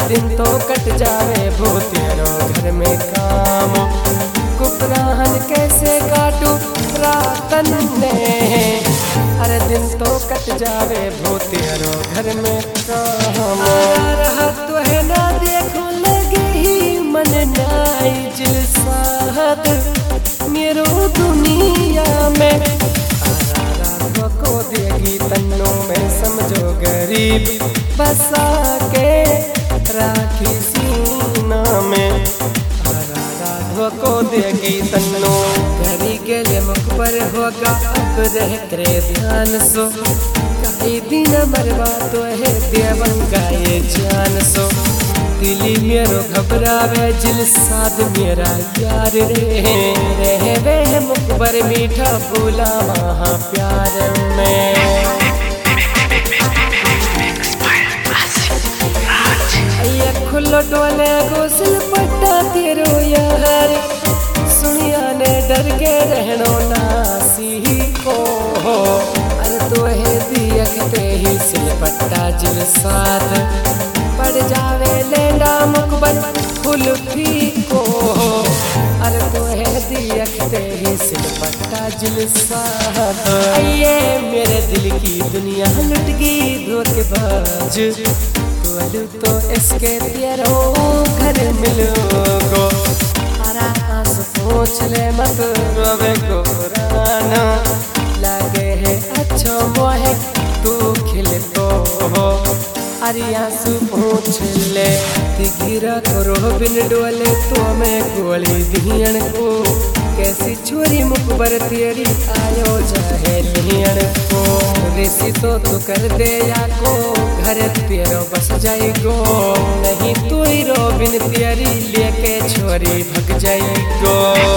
दिन तो कट जावे भूतियरो घर में काम। कुपराहन कैसे काटू रातन ने, अरे दिन तो कट जावे भूतियरो घर में काम। रहा तो है ना देखो लगे ही मन नाई जिल साहत मेरो दुनिया में। को देगी तन्नों में समझो गरीब बसा के राखी सीना में। राधो को देगी तन्नों घरी के लिए मुख पर होगा अब रह करे ध्यान सो। कई दिन मरवा तो है देवंगा ये जान सो। दिली मेरो घबरावे जिल साध मेरा यार रहे वे मुख पर मीठा बोला वहाँ प्यार में। खुलो डोले गोसल पट्टा तेरो यार सुनिया ने डर के रहनो नासी को। अरे तो है देखते ही सिल पट्टा जिल साथ पड़ जावे लेंडा मुकबर कुल्फी को। अरे तो है देखते ही सिल पट्टा जिल साथ। ये मेरे दिल की दुनिया लुट गई धोखेबाज तो इसके तेरो घर मिलोगो। आरास पूछ ले मत रोवे को राना लगे है अच्छो मोहे तू खिले तो हो। अरे आंसू पूछ ले गिरा करो बिन डोले तो मैं गोली दियन को। कैसी छोरी मुकबर तेरी आयो चाहे लियन को। रेसी तो तू कर दे या को घर तेरो बस जाएगो। नहीं तू ही रो बिन तेरी लेके छोरी भग जाएगो।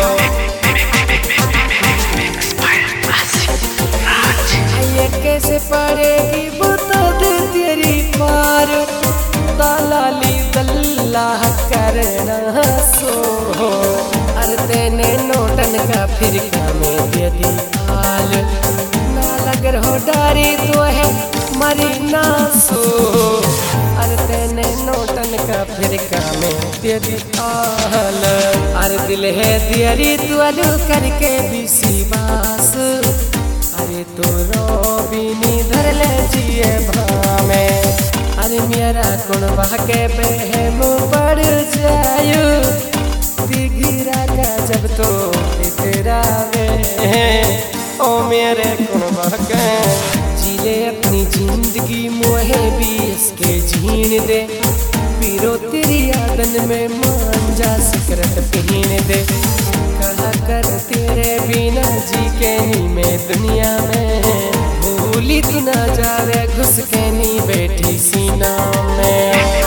ये कैसे पड़ेगी बता दे तेरी पार। दलाली दल्ला करना सो। अरे तेने नोटन का फिर में दे दी हाल। ना लग रहो डारी तो है मरी ना सो। अरे तेने नोटन का फिर में दे दी हाल। अरे दिल है दियरी तू अलू करके बिसी बास। अरे तो रोबिनी धर ले जिए भामे। अरे मेरा कौन बहके बहम पड़ जायु दिगिरा का जब तो तेरा वे। ओ मेरे कौन बहके जिले अपनी जिंदगी मोहे भी इसके जीन दे। पीरो तेरी आदन में मांझा सिकरत पहन दे। कहा कर तेरे बिना जी के नी में दुनिया में। भूली तू ना जावे घुस के नी बैठी सीना में।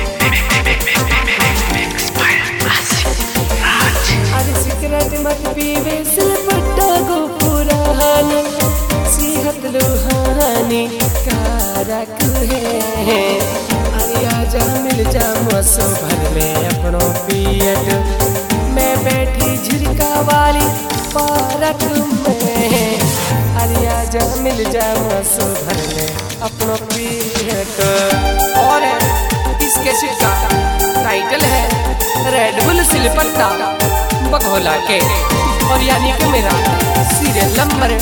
अरे सिगरेट मत पीवे सिल पट्टा गो पुरान। सेहत लुहानी कारक है। अरे आजा मिल जा मौसम भर में अपनों पियट। मैं बैठी झिरका वाली पार्क में। अरे आजा मिल जा मौसम भर में अपनों पियट। और इसके का टाइटल है रेड बुल सिल पट्टा बघोला के। और यानी कि मेरा सीरियल नंबर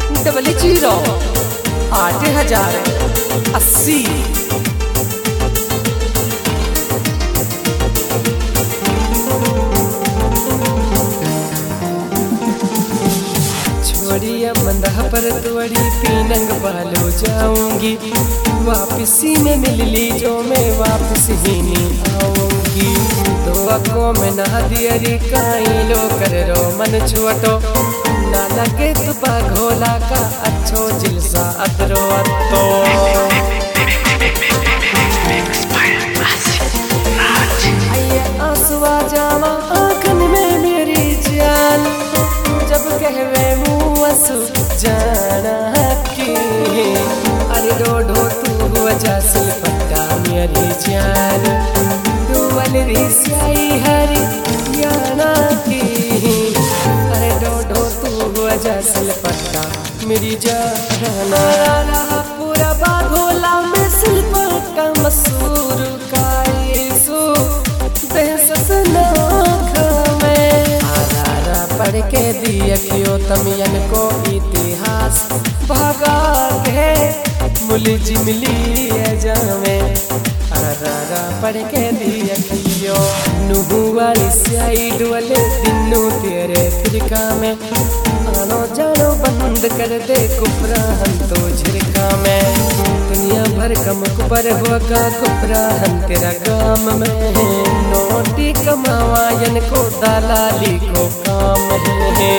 008080। छोड़िया मंदा पर तोड़ी पीनंग बालो जाऊंगी। वापसी में मिल ली जो मैं वापस ही नहीं आऊंगी। दो अको में ना दियरी काई लो कर रो मन छोटो। ना लगे तू बाघोला का अच्छो जिलसा अतरो अतो। आइए आंसू आ जावा आँखन में मेरी जान। जब कहवे मुँह आंसू जाना की। अरे डोढो तू वजह सिल पट्टा मेरी जान। डुबल री स्याही हरी याना की। अरे डोढो तू वजह सिल पट्टा मेरी जाना। पूरा बाघोला में सिल पट्टा मसूर का के दियो तमियन को इतिहास भगा के मुलजिमली जावे अरारा पढ़ के दियो नुहु वाली साइड वाले दिनों तेरे फिरका में आनो जानो बंद कर दे कुफराहन तो झिरका में दुनिया भर का मुकबर होगा कुफराहन तेरा काम में नोटी कमावायन को दलाली को काम है।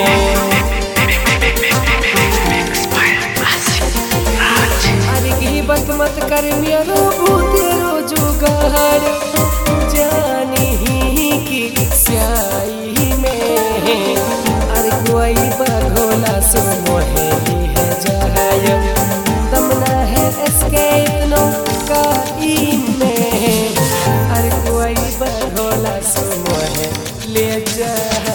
मत कर मेरो भूतेरो जुगाड़ जानी ही की स्याही में अरे कोई बघोला सो मोहेली है जाय तमना है इसके इतनो का में अरे कोई बघोला सो मोहे ले जाय।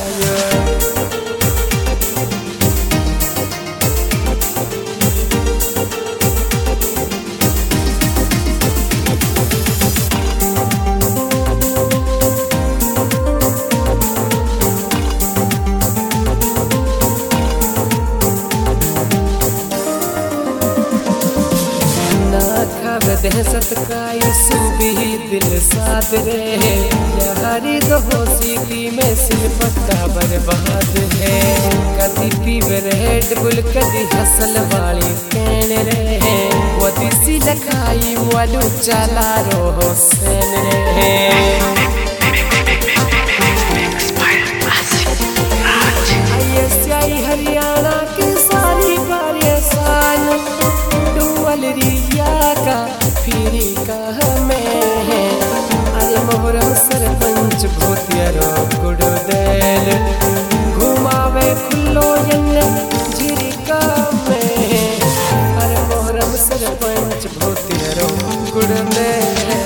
दहशत का यूसुफी दिल साद रहे यारी दो सीटी में सिलपट्टा बर्बाद है कदी पीवर हेड बुल कदी हसल वाली कैन रहे वो दिसी लखाई वालू चला रो सेन रहे आई हरियाणा की सारी परेशान डुअल रिया का फिरी का में अरे मोहरम सरपंच भूतियारो गुड़देल घुमावे खुल्लो यन्ने झिरिका में अरे मोहरम सरपंच भूतियारो गुड़देल।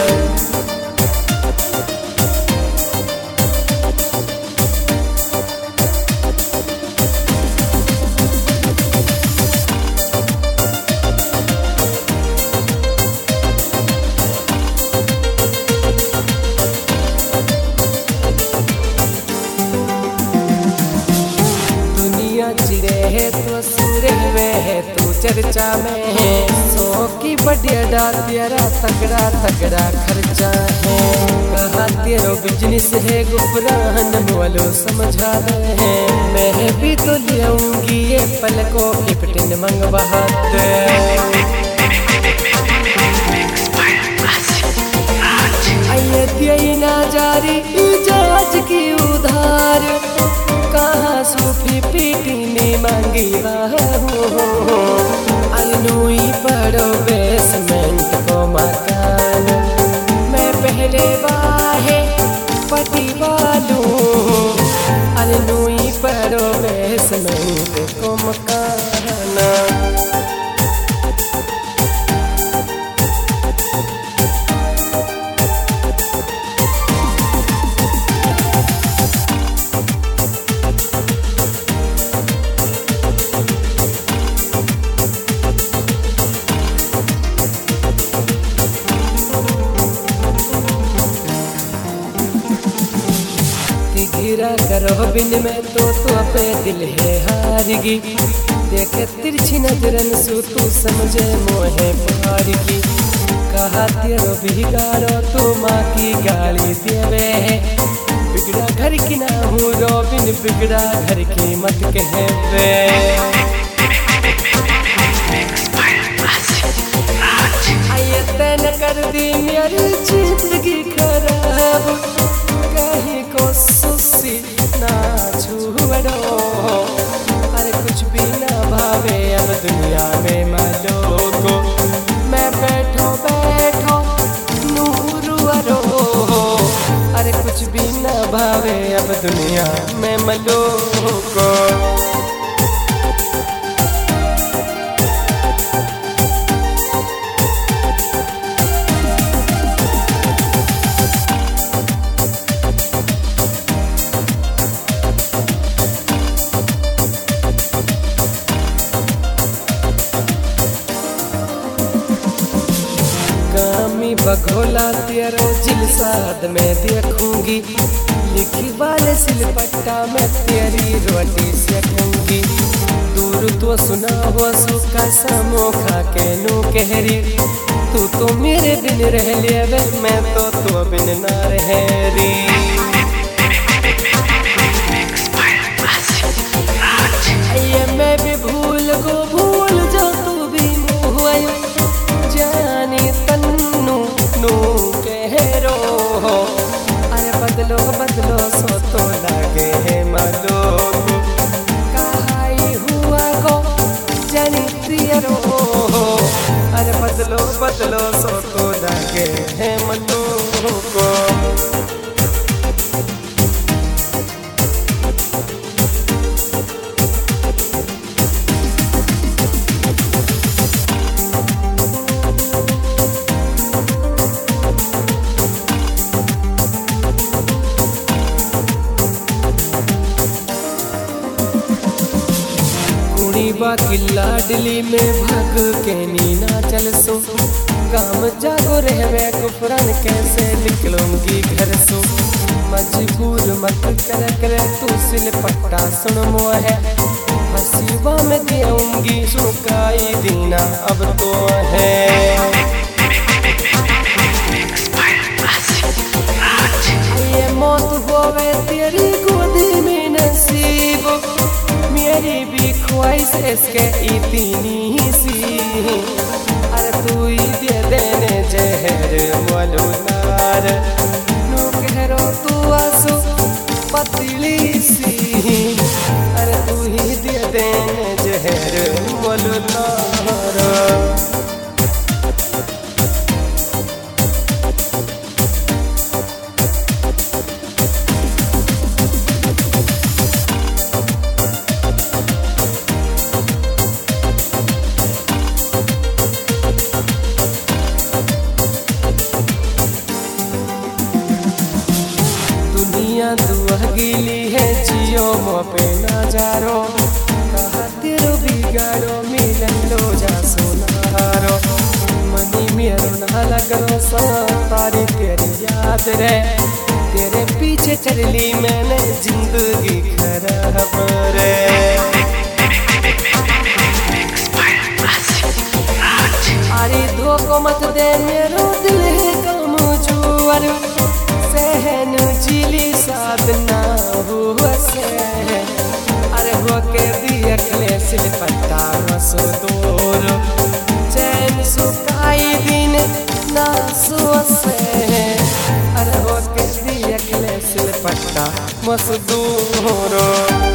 चिरे तो सुरे वे तू चर्चा में है सो की बढ़िया डाल तेरा तगड़ा तगड़ा खर्चा है कहा तेरो बिजनेस है गुफरान बोलो समझा दे है मैं भी तो लेऊंगी ये पल को कैप्टन मंगवा दे आइए दिए ना जारी इजाज की उधार कहाँ सूफी पीटी ने मांगी अलनुई पड़ो बेसमेंट को मकान मैं पहले वाहे पटी वालू अलनुई पड़ो बेसमेंट को मकान। गिरा करो बिन में तो पे दिल है हारगी देखे तिरछी नजरन सु तू समझे मोहे पारगी कहा तेरो बिगाड़ो तू माँ की गाली देवे बिगड़ा घर की ना हूँ रोबिन बिगड़ा घर की मत कहवे आये तैन कर दी मेरी जिंदगी खराब कहीं को सुसी ना छुड़ो अरे कुछ भी ना भावे अब दुनिया में मलो को मैं बैठो बैठो नूरुअरो अरे कुछ भी ना भावे अब दुनिया में मलो को। घोला तेरो जिलसाद में देखूंगी, लिखी वाले सिलपट्टा में तेरी रोटी सेकूंगी। दूर तो सुना हो सुखा समोखा के नू कहरी, तू तो मेरे बिन रह ले मैं तो बिन ना रह री। ये मैं भी भूल जा तू भी मुँह जानी तन्नू नू कह रो। अरे बदलो सो तो लगे है मलो, कहाई हुआ को जानी तेरो। अरे बदलो सो तो लगे है मलो को। बाकी लाडली में भग के नीना चल सो, काम जागो रहवे कुफरन कैसे निकलूंगी घर सो। मजबूर मत कर तू सिलपट्टा सुन मोह है, हसीबा में देऊंगी सुकाई दीना अब तो है। ये मौत होवे तेरी गोदी में नसीब, मेरी भी ख्वाहिश इसके इतनी सी। अरे तू ही दे देने जहर मलुनार, नू कहरो तू आंसू पतली सी। अरे तू ही दे देने जहर मलुनार। दुआ गिली है जियो मो पे नजारो, कहा तेरो बिगाड़ो मिलन लो जा सोनारो। मनी मेरो ना लगरो तारी तेरी याद रे, तेरे पीछे चल ली मैंने जिंदगी खराब रे। अरे धोखो मत दे मेरो दिल है कमजोर, सहन जिली साधना हुआ से। अरे हो के दिया कले सिलपट्टा मसो दूर, चैन सुखाई दिन ना सो से। अरे हो के दिया कले सिलपट्टा मसो दूर।